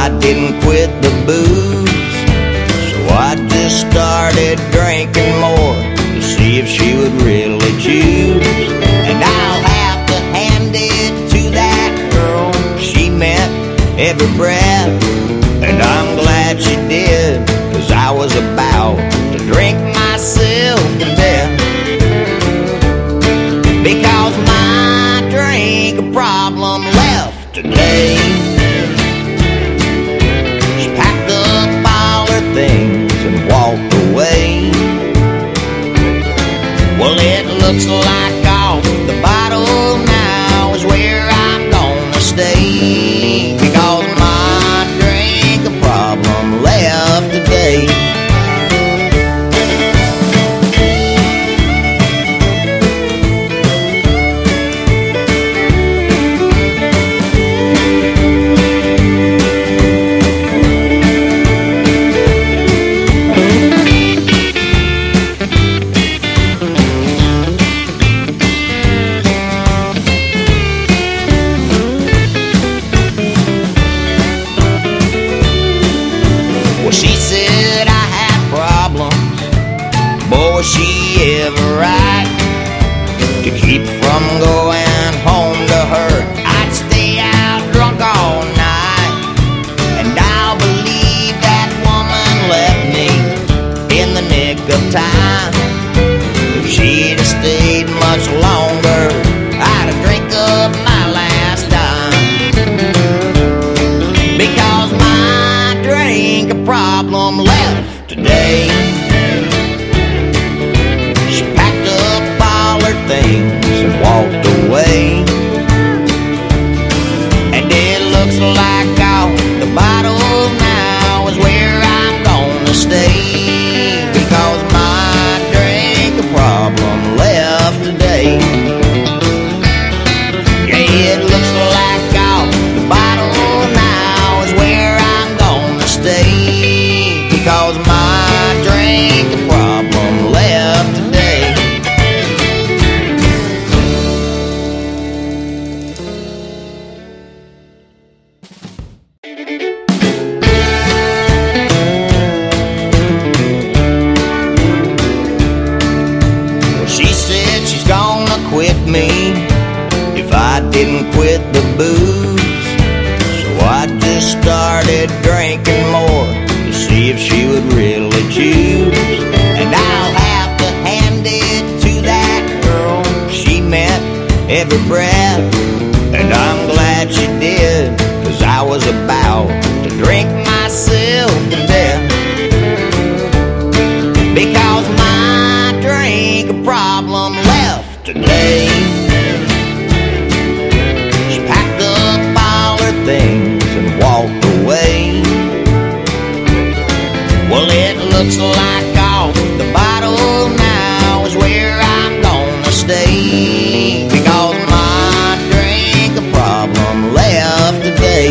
I didn't quit the booze. So I just started drinking more to see if she would really choose. And I'll have to hand it to that girl, she meant every breath. And I'm glad she did, 'cause I was about to drink myself to death. Because my drink problem left today. She packed up all her things and walked away. Well, it looks like off the bottle now is where I'm gonna stay. Because my drink problem left today. She said I had problems, boy was she ever right. To keep from going home to her, I'd stay out drunk all night. And I'll believe that woman left me in the nick of time. If she'd have stayed much longer, I'd have drank up my last dime. Because my drink problem left today. She packed up all her things and walked away. And it looks like off the bottle now is where I'm gonna stay. Because my drink problem left today. Yeah, it looks like off the bottle now is where I'm gonna stay. Because my drink problem left today. Well, she said she's gonna quit me if I didn't quit the booze. So I just started drinking more to see if she would really choose. And I'll have to hand it to that girl, she meant every breath. And I'm glad she did, 'cause I was about to drink myself to death. Because my drink problem left today. She packed up all her things and walked away. Well, it looks like off the bottle now is where I'm gonna stay. Because my drink problem left today.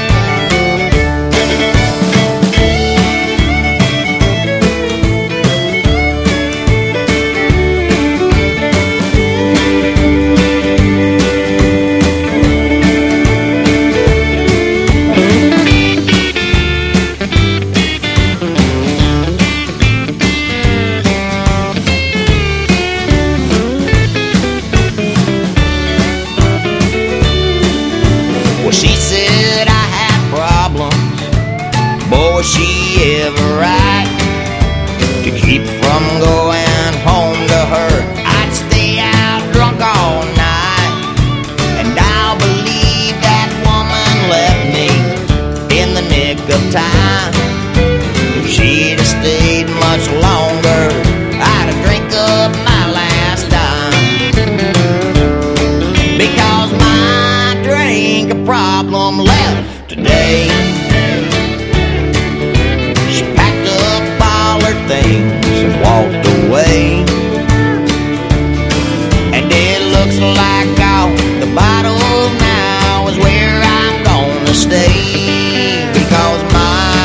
She said I had problems, boy was she ever right. To keep from going home to her, I'd stay out drunk all night. And I'll believe that woman left me in the nick of time. If she'd have stayed much longer, I'd have drank up my last dime. Because my drink problem left today. She packed up all her things and walked away. And it looks like off the bottle now is where I'm gonna stay. Because my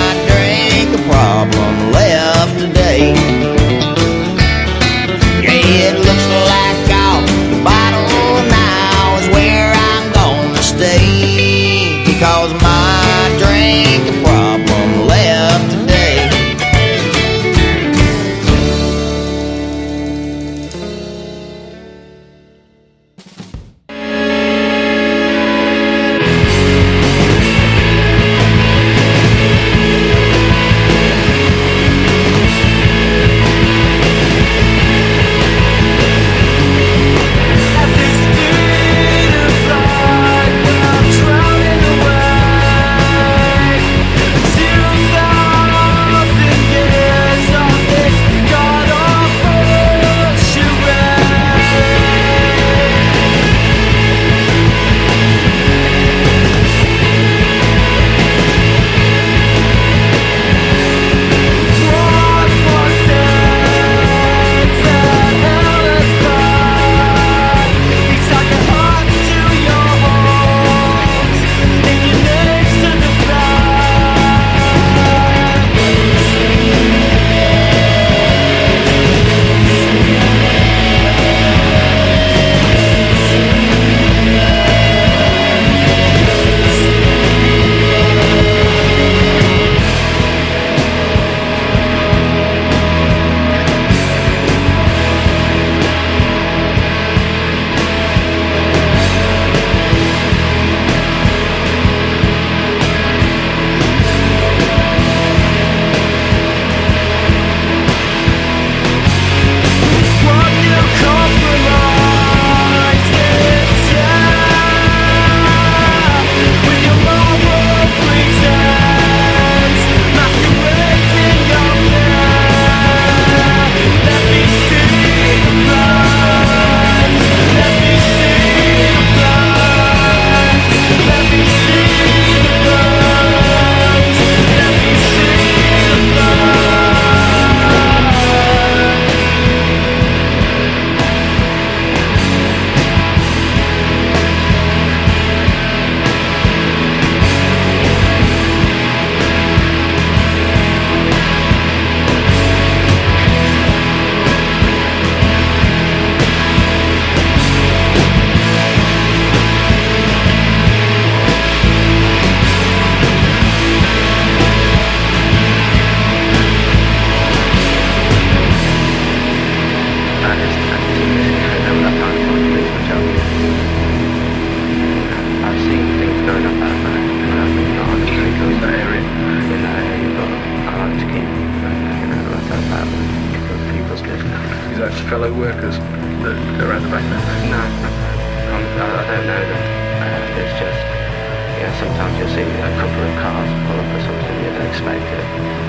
fellow workers that go around the back there? No, I don't know them. It's just, sometimes you'll see a couple of cars pull up or something, you don't expect it.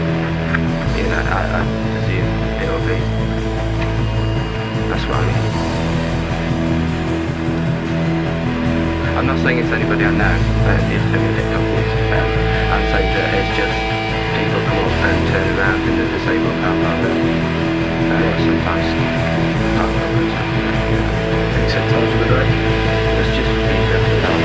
I presume it'll be. That's what I mean. I'm not saying it's anybody I know, but it's limited companies. I'm saying that it's just people come up and turn around in the disabled car park. Sometimes park numbers. Any set times of the day? It's just easier to tell.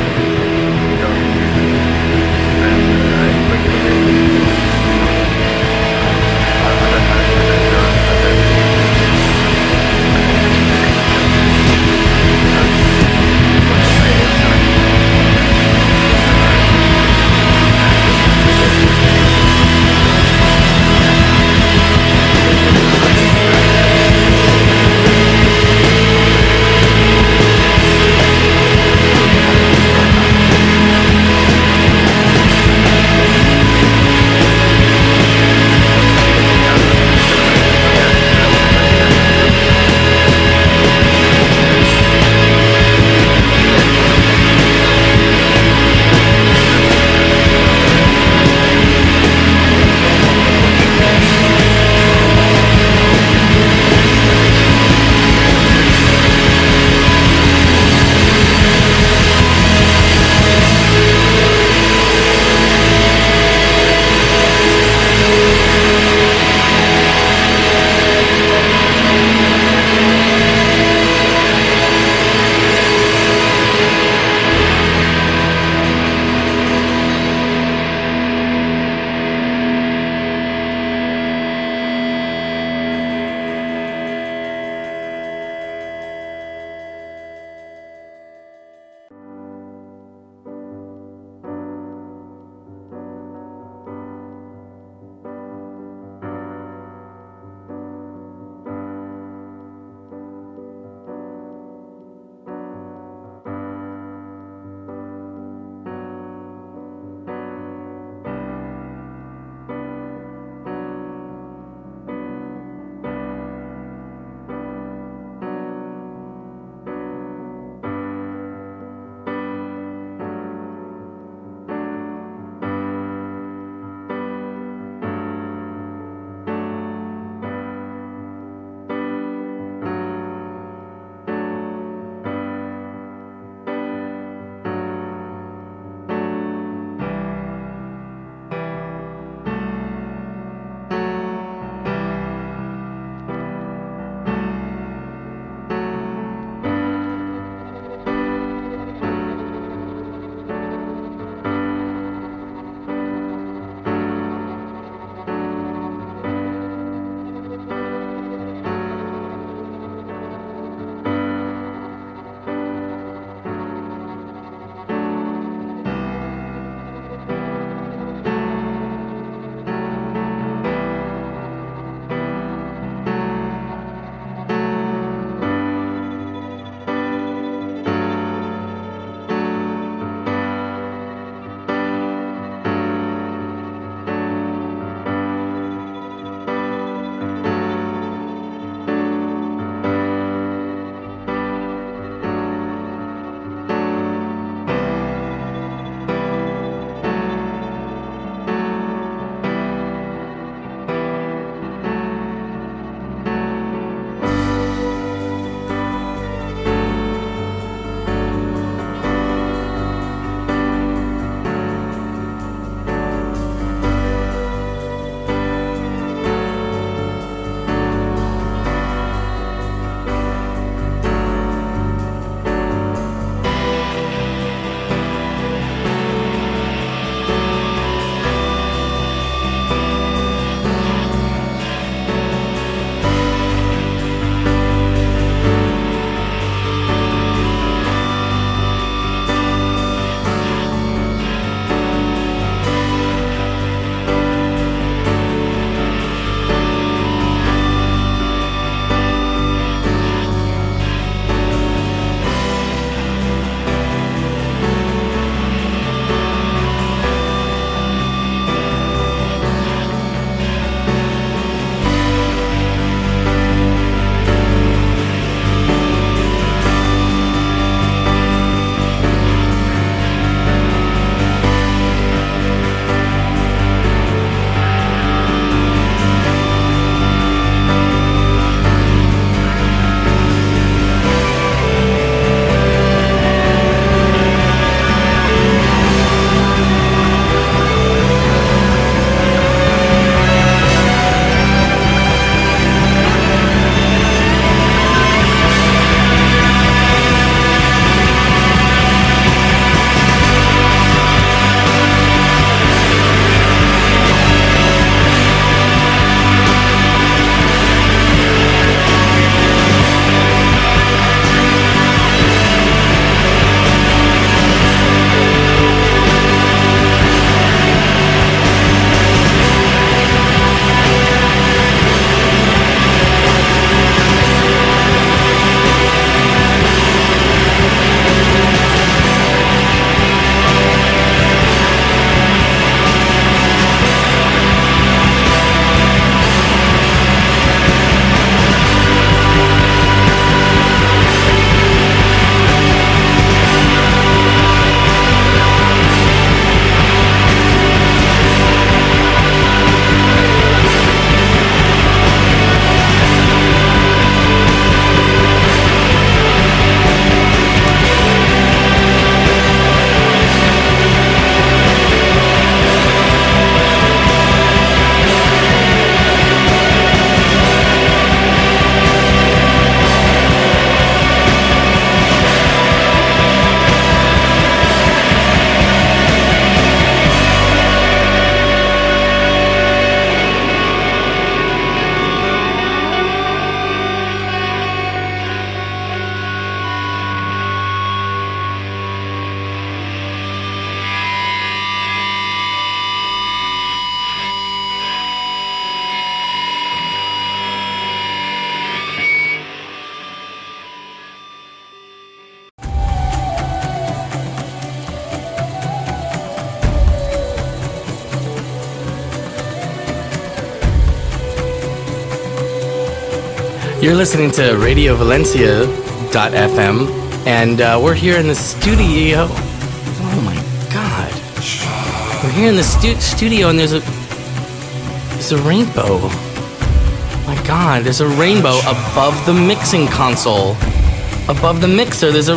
You're listening to Radio Valencia.fm, and we're here in the studio. Oh my God. We're here in the studio, and there's a rainbow. My God, there's a rainbow above the mixing console. Above the mixer, there's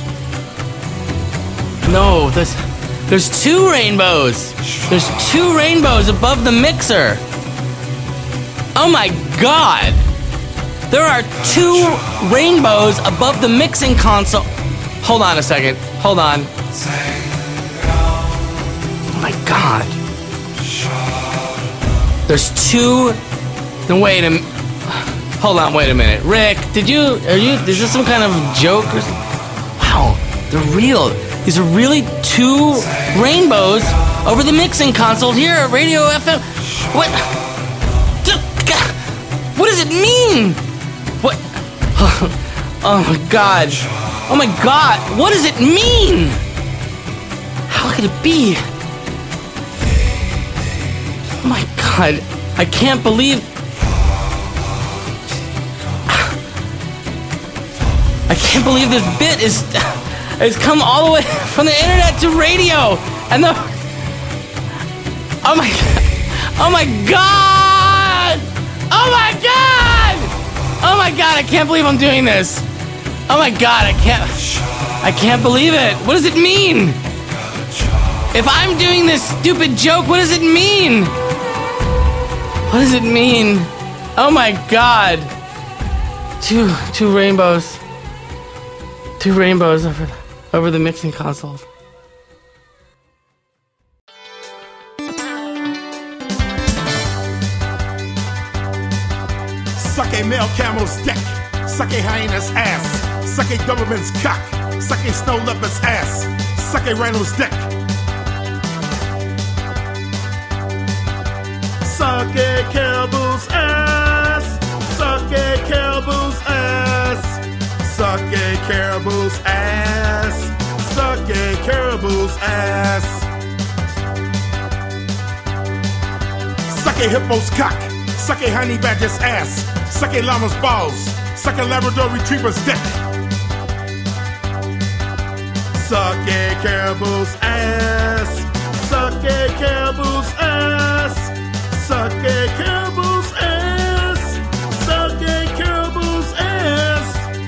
two rainbows. There's two rainbows above the mixer. Oh my God. There are two rainbows above the mixing console. Hold on a second. Hold on. Oh my God. There's two. No, wait a minute. Hold on, wait a minute. Rick, is this some kind of joke? Wow, they're real. These are really two rainbows over the mixing console here at Radio FM. What? What does it mean? What? Oh my God. Oh my God. What does it mean? How could it be? Oh my God. I can't believe. I can't believe this bit has come all the way from the internet to radio. And oh my God. Oh my God. Oh my God. Oh my God, I can't believe I'm doing this. Oh my God, I can't believe it. What does it mean? If I'm doing this stupid joke, what does it mean? What does it mean? Oh my God. Two rainbows. Two rainbows over the mixing console. Suck a male camel's dick, suck a hyena's ass, suck a Doberman's cock, suck a snow leopard's ass, suck a rhino's dick. Suck a caribou's ass, suck a caribou's ass, suck a caribou's ass, suck a caribou's ass. Suck a hippo's cock, suck a honey badger's ass, suck a llama's balls, suck a Labrador retriever's dick. Suck a caribou's ass, suck a caribou's ass, suck a caribou's ass, suck a caribou's ass.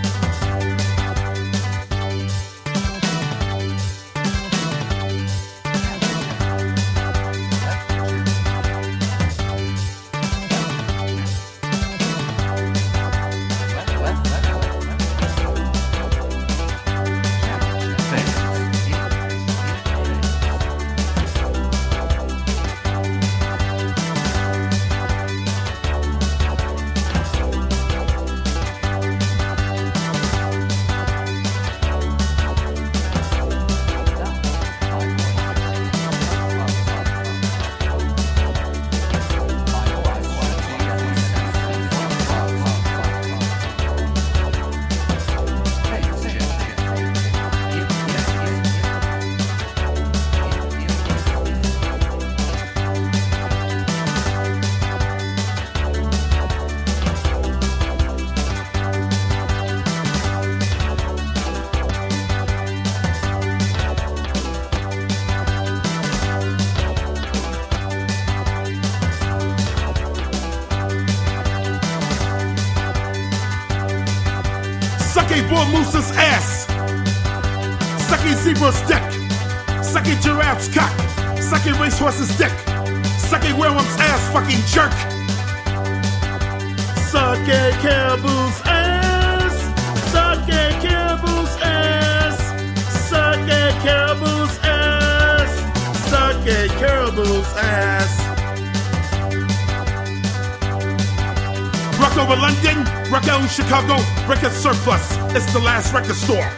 Suck a bull moose's ass, suck a zebra's dick, suck a giraffe's cock, suck a racehorse's dick, suck a werewolf's ass, fucking jerk. Suck a caribou's ass, suck a caribou's ass, suck a caribou's ass, suck a caribou's ass. Rock over London, rock out in Chicago, record surplus, it's the last record store.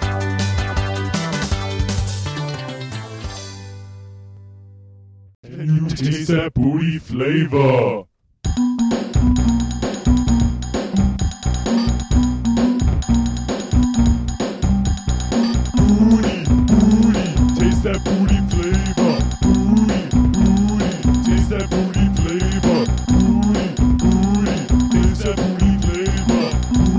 Can you taste that booty flavor? Booty, booty, taste that booty flavor. Booty, booty, taste that booty flavor. Booty, booty, taste that booty flavor.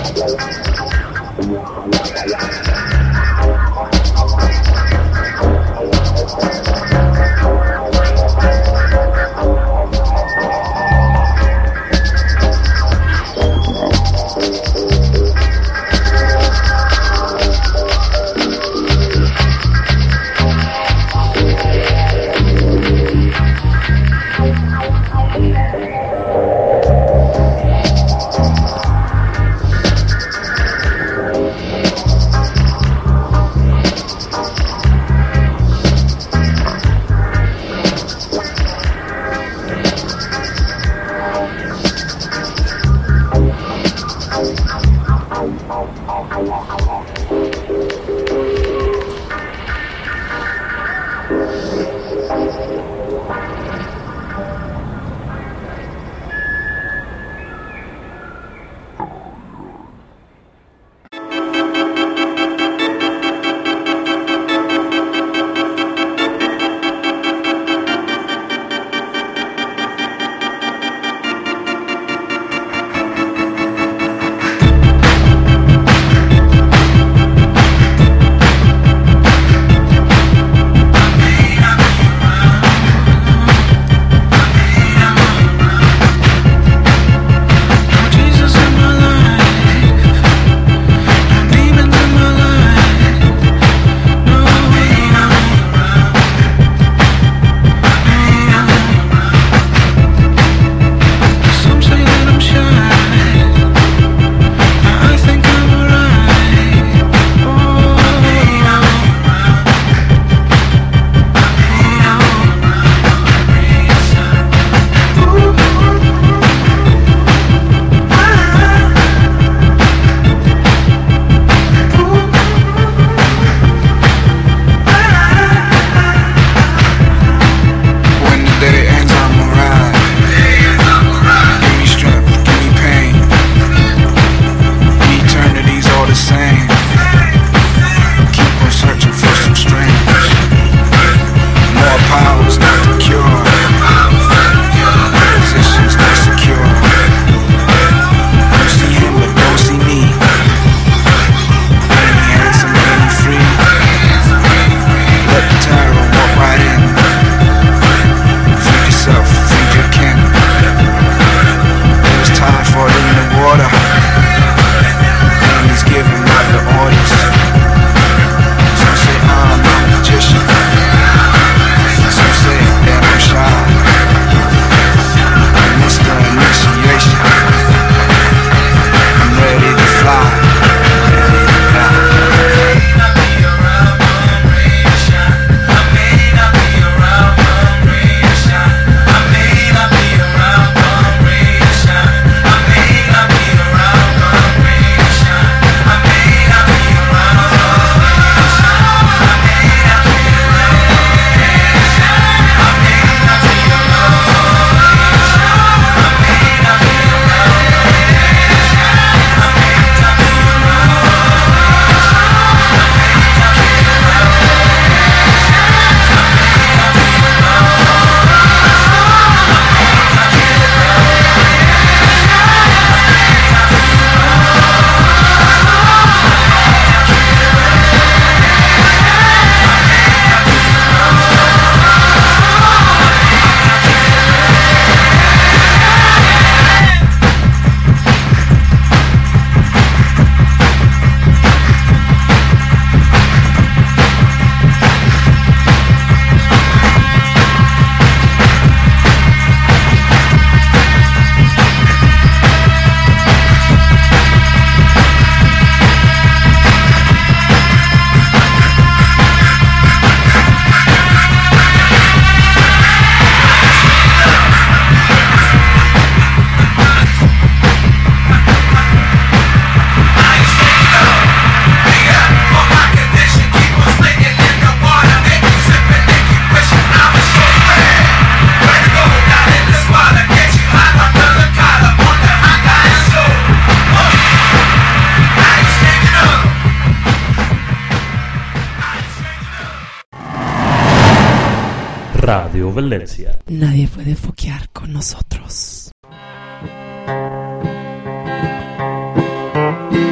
Radio Valencia. Nadie puede foquear con nosotros.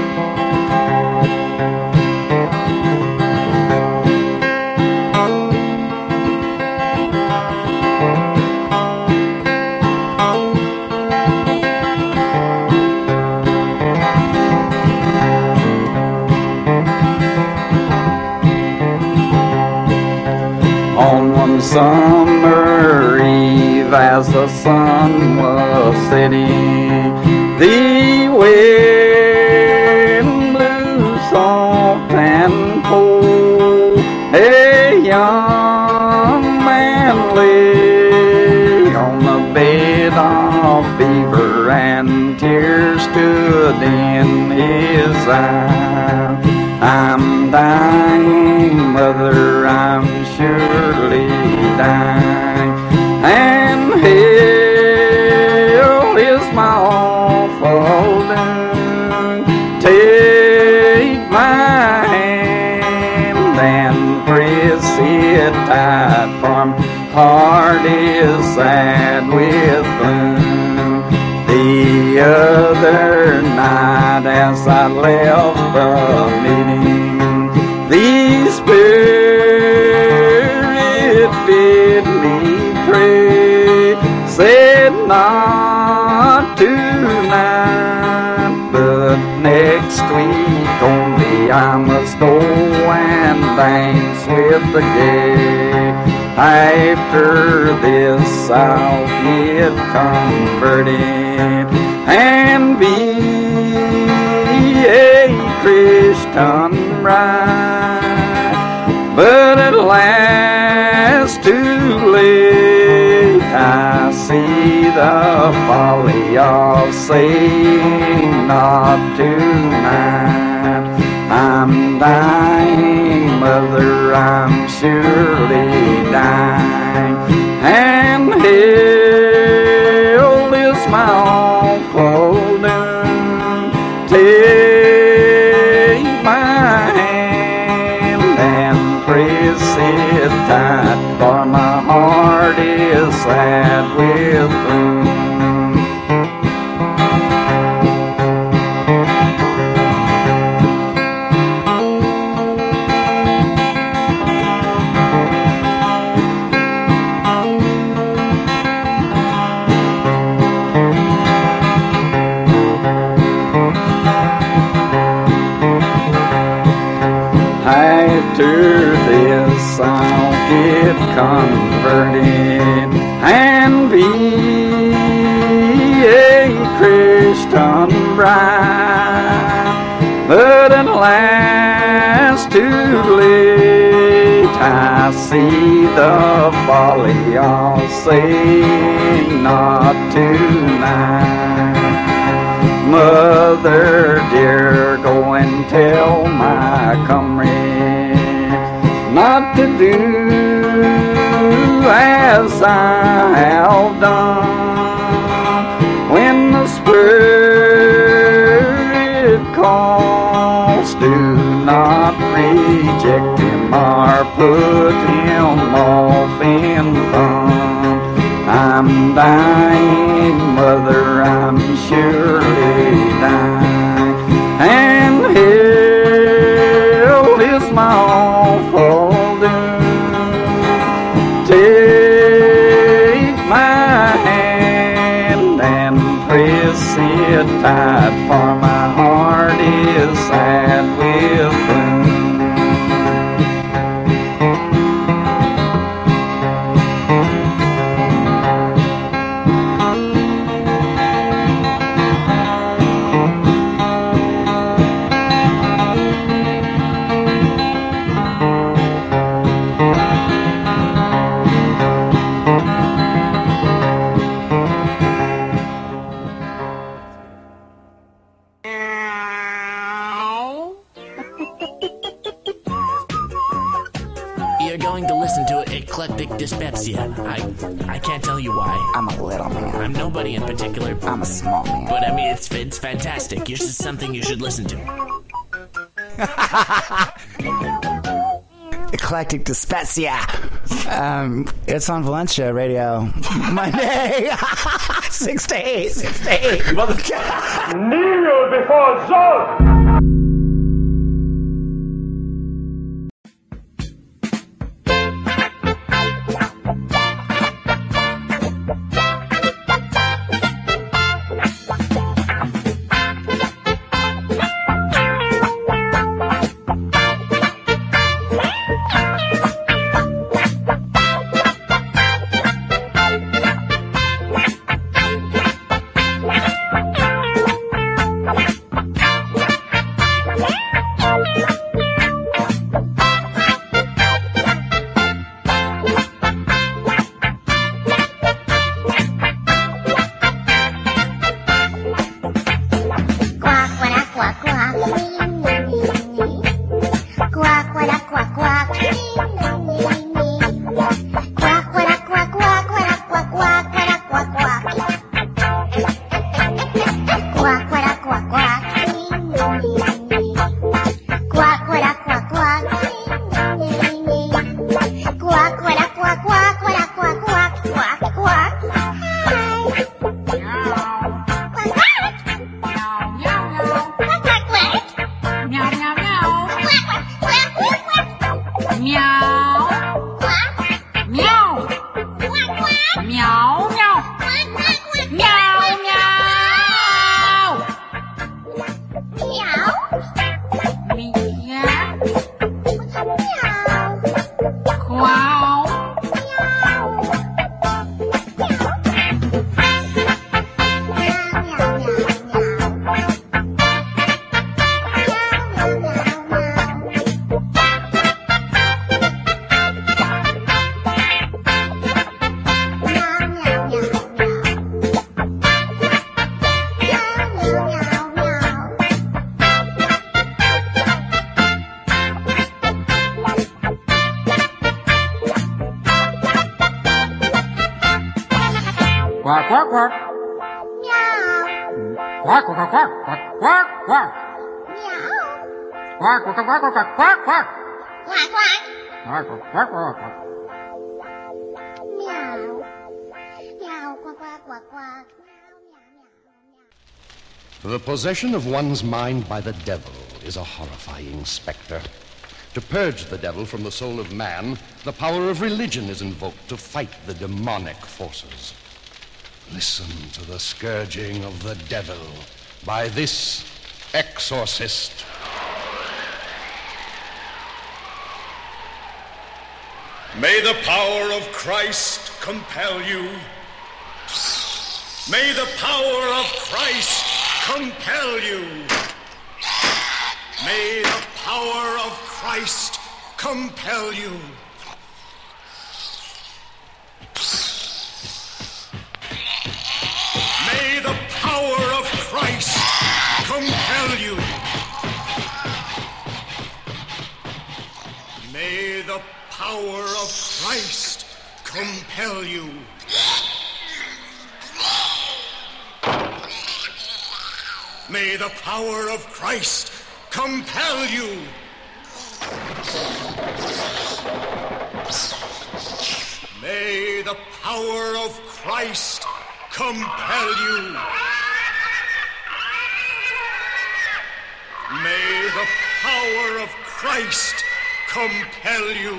summer eve as the sun was setting, the wind blew soft and cold. A young man lay on the bed of fever, and tears stood in his eyes. I'm dying, mother, I'm surely dying, and hell is my awful doom. Take my hand and press it tight, for my heart is sad with gloom. The other night as I left the meeting, the Spirit bid me pray, said not tonight, but next week only I must go and dance with the gay. After this I'll get converted and be a Christian bride. But at last, too late, I see the folly of saying not tonight. I'm dying, mother, I'm surely dying, and hell is my awful doom. Take my hand and press it tight, for my heart is sad with gloom. After this I'll get converted and be a Christian bride. But at last, too late, I see the folly of saying not tonight. Mother dear, go and tell my comrade not to do as I have done. When the Spirit calls, do not reject him or put him off in fun. I'm dying, mother, I'm surely dying, and hell is my awful doom. Take my hand and press it tight, for my heart is sad with gloom. You're going to listen to Eclectic Dyspepsia. I can't tell you why. I'm a little man. I'm nobody in particular. I'm a small man. But I mean, it's fantastic. It's just something you should listen to. Eclectic Dyspepsia. It's on Valencia Radio. Monday, 6 to 8. 6 to 8. Kneel before Zod! Quack, quack, quack. Quack, quack, quack, quack, quack, quack. Quack, quack, quack, quack, quack, quack. Quack, quack, quack, quack, quack. The possession of one's mind by the devil is a horrifying specter. To purge the devil from the soul of man, the power of religion is invoked to fight the demonic forces. Listen to the scourging of the devil by this exorcist. May the power of Christ compel you. May the power of Christ compel you. May the power of Christ compel you. May the power of Christ compel you. May the power of Christ compel you. May the power of Christ compel you. May the power of Christ compel you. May the power of Christ compel you.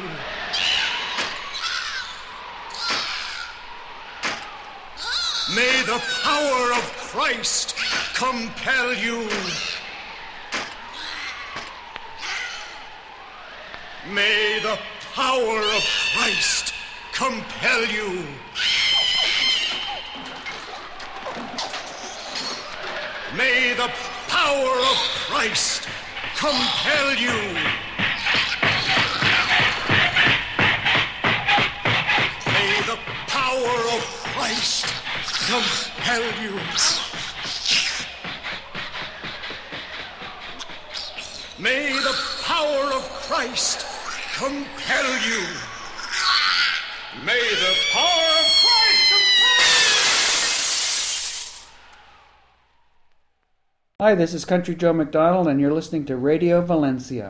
May the power of Christ compel you. May the power of Christ compel you. May the power of Christ compel you. May the power of Christ compel you. May the power of Christ compel you. May the power of Christ compel you. Hi, this is Country Joe McDonald, and you're listening to Radio Valencia.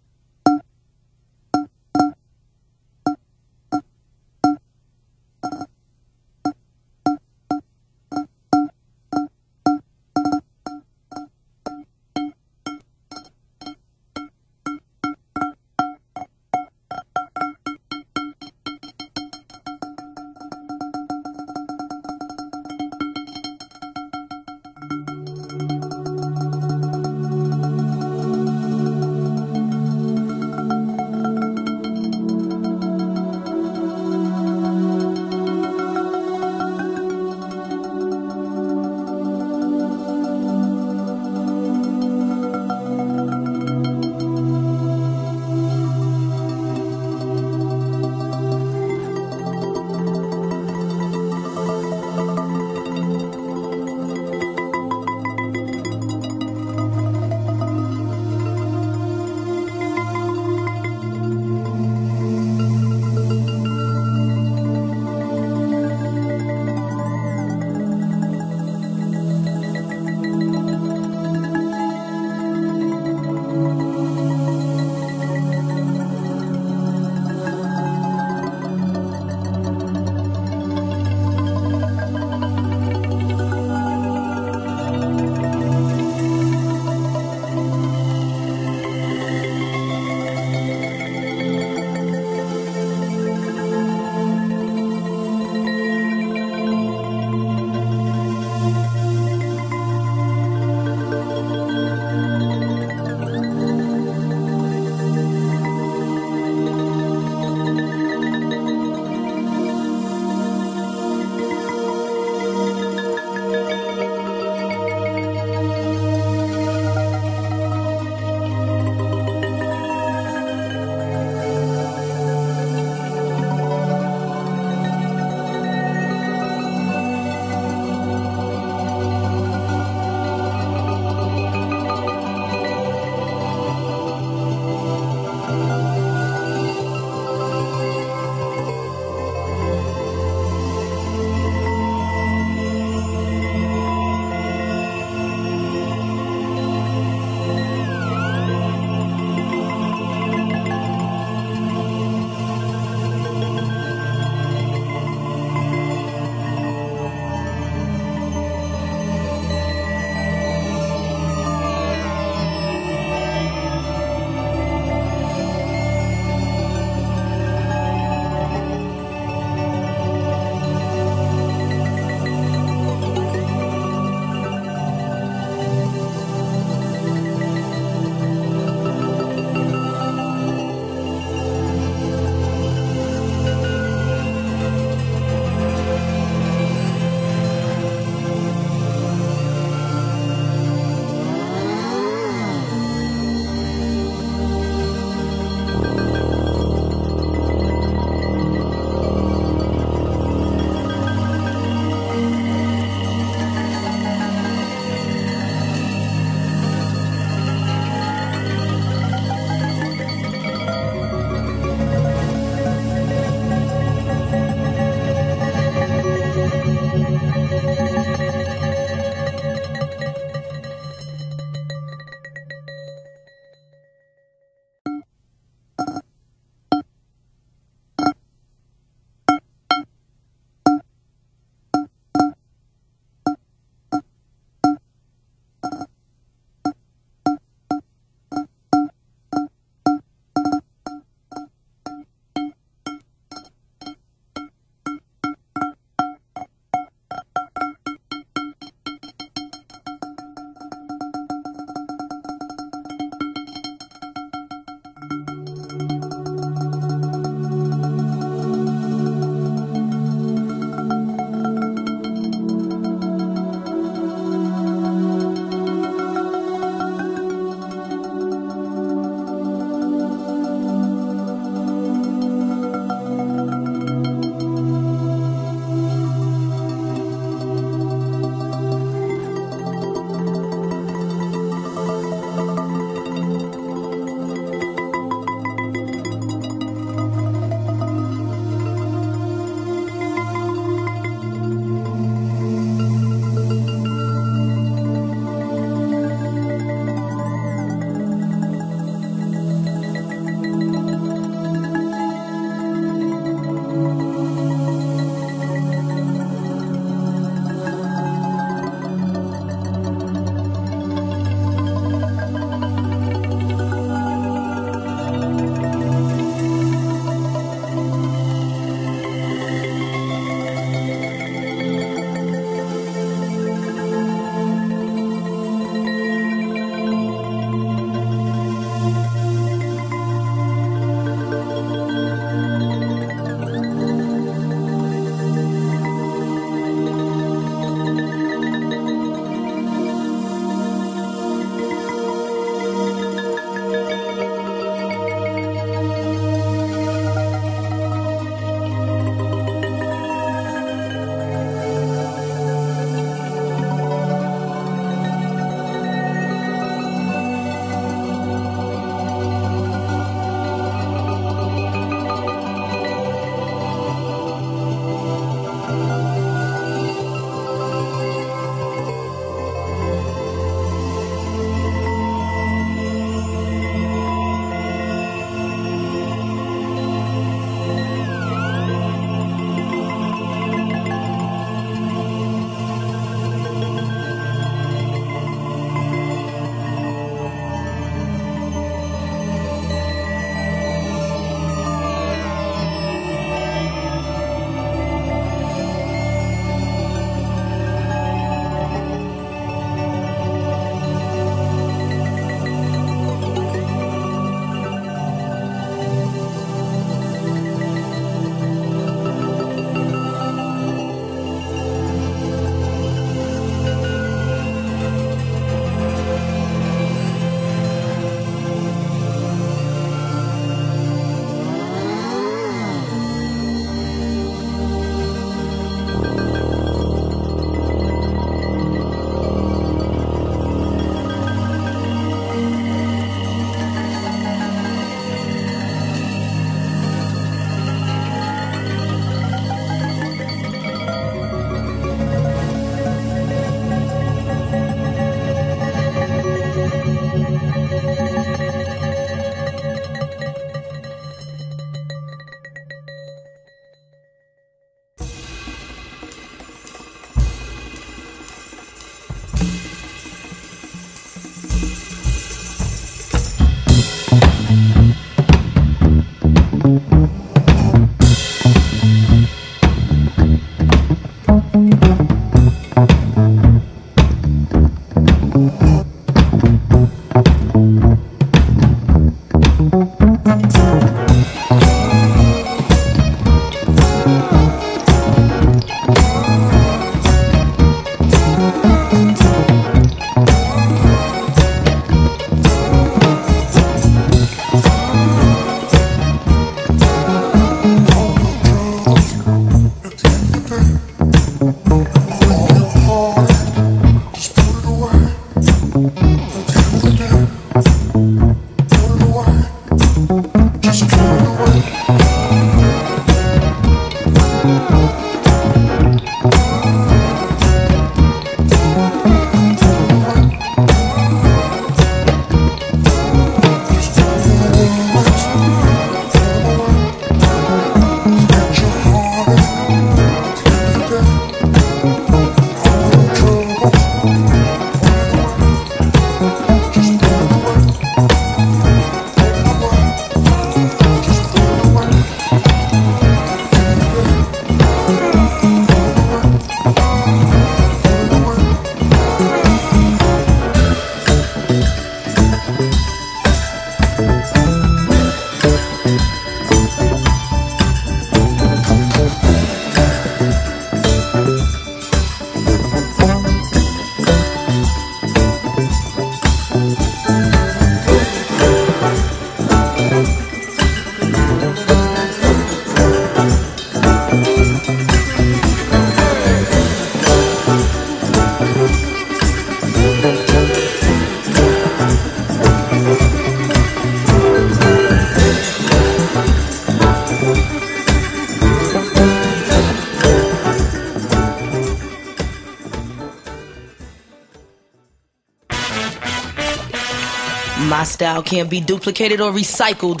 My style can't be duplicated or recycled.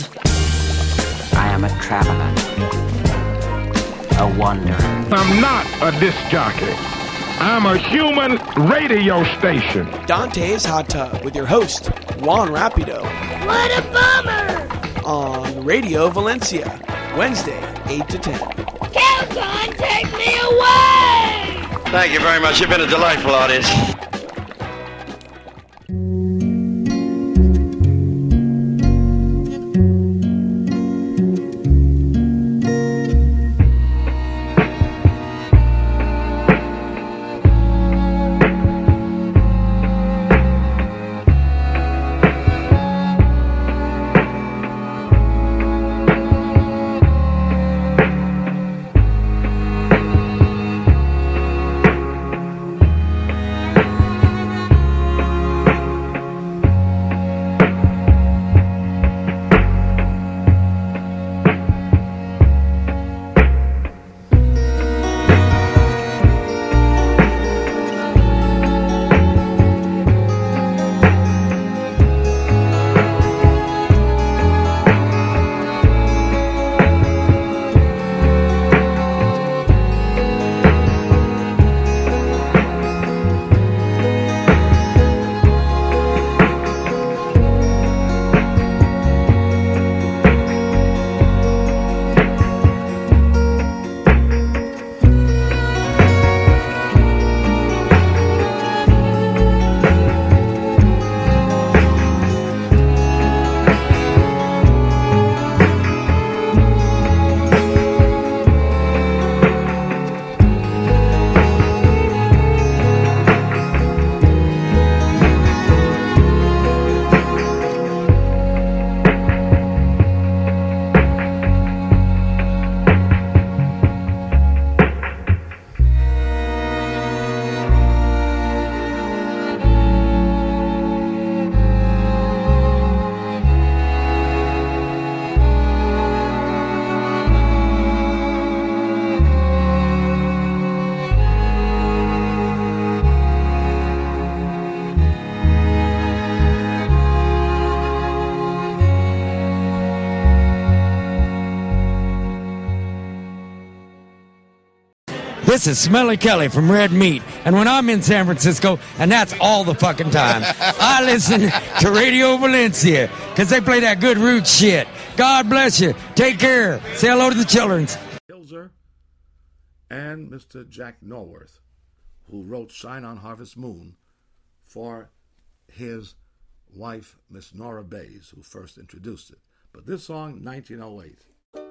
I am a traveler, a wanderer. I'm not a disc jockey. I'm a human radio station. Dante's Hot Tub with your host, Juan Rapido. What a bummer! On Radio Valencia, Wednesday, 8 to 10. Calzone, take me away! Thank you very much. You've been a delightful audience. This is Smelly Kelly from Red Meat, and when I'm in San Francisco, and that's all the fucking time, I listen to Radio Valencia, because they play that good root shit. God bless you. Take care. Say hello to the children. Hilzer and Mr. Jack Norworth, who wrote Shine on Harvest Moon for his wife, Miss Nora Bayes, who first introduced it. But this song, 1908.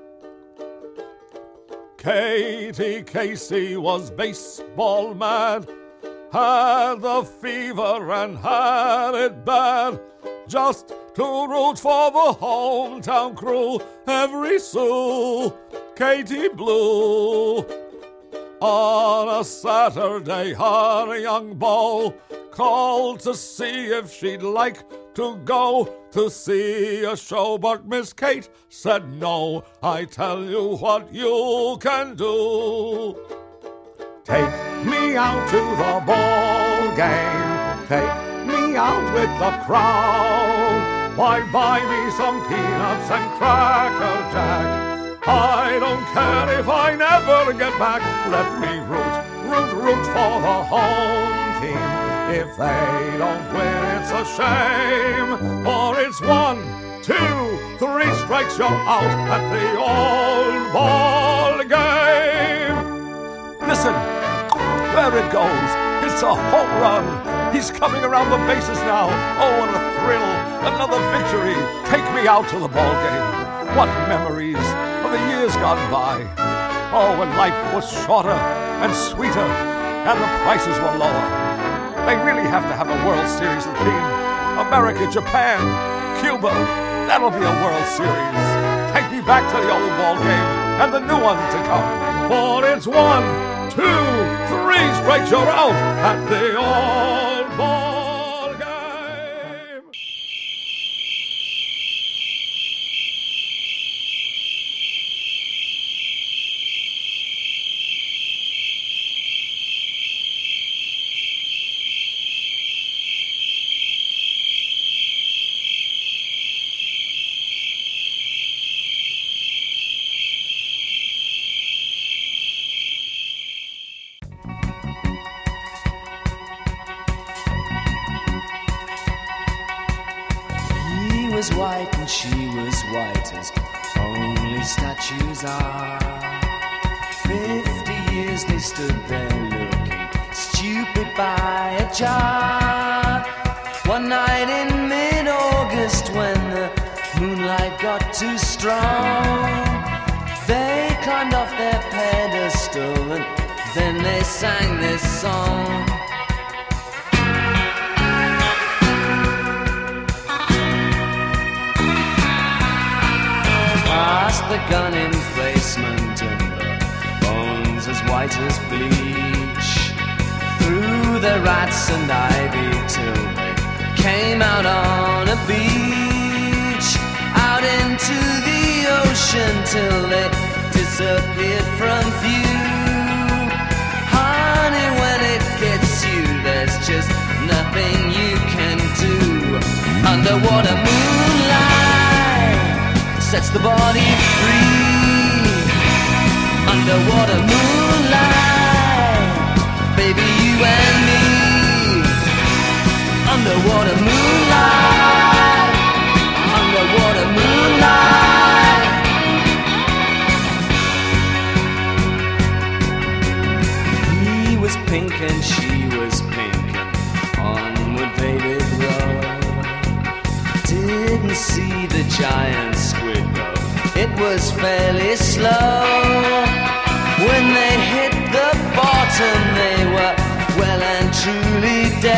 Katie Casey was baseball mad, had the fever and had it bad, just to root for the hometown crew. Every Sue, Katie Blue. On a Saturday, her young beau called to see if she'd like to go to see a show, but Miss Kate said no. I tell you what you can do. Take me out to the ball game. Take me out with the crowd. Why, buy me some peanuts and Cracker Jack. I don't care if I never get back. Let me root for the home team. If they don't win, it's a shame. For it's 1, 2, 3 strikes, you're out at the old ball game. Listen, there it goes. It's a home run. He's coming around the bases now. Oh, what a thrill. Another victory. Take me out to the ball game. What memories of the years gone by. Oh, when life was shorter and sweeter and the prices were lower. They really have to have a World Series theme. America, Japan, Cuba. That'll be a World Series. Take me back to the old ball game and the new one to come. For it's 1, 2, 3 strikes, you're out at the old ball game. Was white and she was white as only statues are. 50 years they stood there looking stupid by a jar. One night in mid-August when the moonlight got too strong, they climbed off their pedestal and then they sang this song. Past the gun emplacement and the bones as white as bleach, through the rats and ivy till they came out on a beach, out into the ocean till they disappeared from view. Honey, when it gets you, there's just nothing you can do. Underwater moonlight sets the body free. Underwater moonlight, baby, you and me. Underwater moonlight, underwater moonlight. He was pink and she was pink, and onward they did row. Didn't see the giant squid though, it was fairly slow. When they hit the bottom they were well and truly dead.